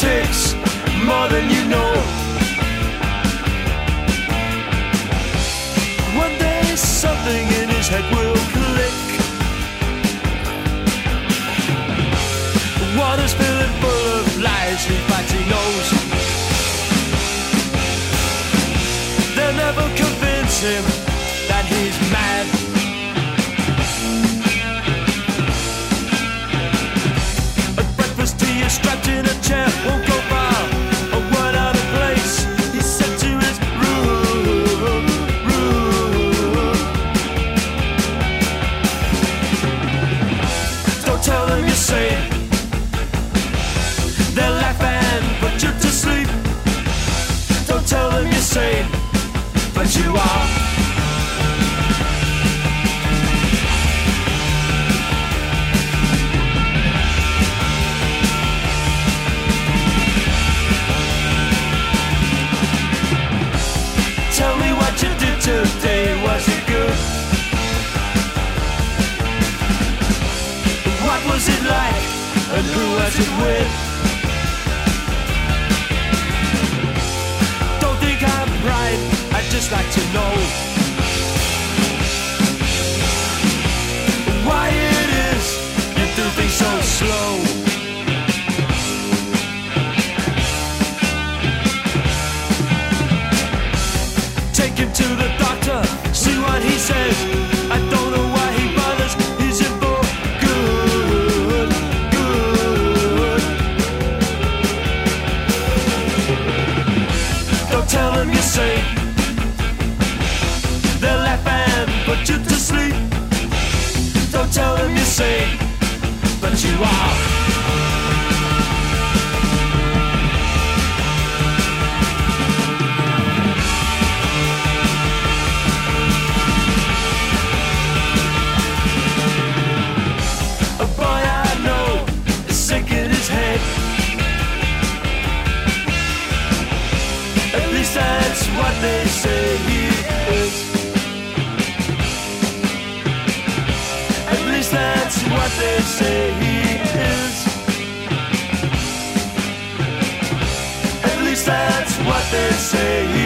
politics more than you know. One day something in his head will click. Water's filling full of lies, in fact he knows. They'll never convince him that he's mad. At breakfast he is strapped in a chair, won't go far, a word out of place. He's sent to his room. Don't tell them you're sane, they'll laugh and put you to sleep. Don't tell them you're sane, but you are. Tell me what you did today, was it good? What was it like, and who was it with? Don't think I'm right, I'd just like to know why it is you do things so slow. Take him to the doctor, see what he says. I don't know why he bothers, he's in for good, good. Don't tell him you're sane, they'll laugh and put you to sleep. Don't tell him you're sane, but you are. A boy I know is sick in his head. At least that's what they say he is. At least that's what they say he is. At least that's what they say he is.